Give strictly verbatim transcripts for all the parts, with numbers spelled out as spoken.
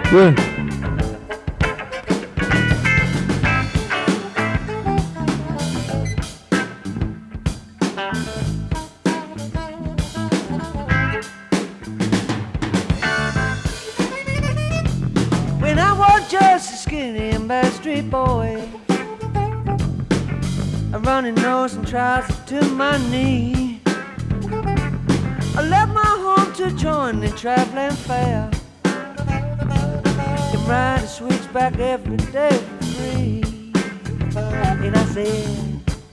Good. When I was just a skinny and backstreet boy, a running nose and trousers to my knee, I left my home to join the traveling fair and ride a switchback every day for free. And I said,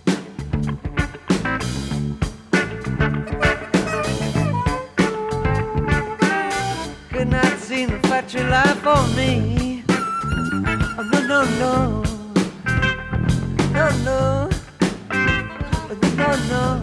could not see the factory life for me. Oh, no, no, no, no, no, no, no.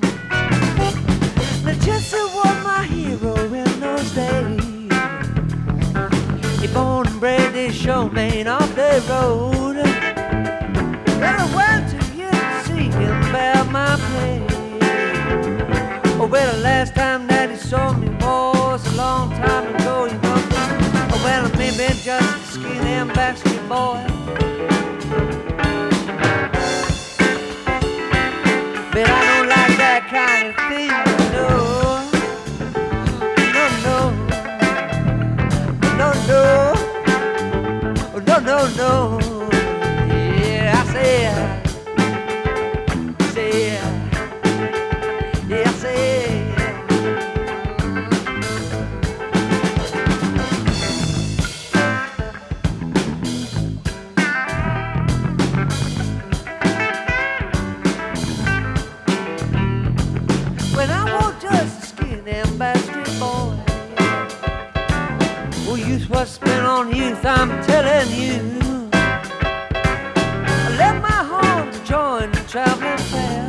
Now Jesse was my hero in those days. He born and bred this showman off the road. Well, I went to hear to see him bear my play. Oh, well, the last time that he saw me was a long time ago, you know. Oh, well, maybe just a skinny and backstreet boy. But I don't like that kind of thing, no. No, no. No, no. No, no, no. Yeah, I said. Said. Yeah, I said. When I was just a skinny and backstreet boy, well, youth was spent on youth, I'm telling you. I left my home to join the traveling fair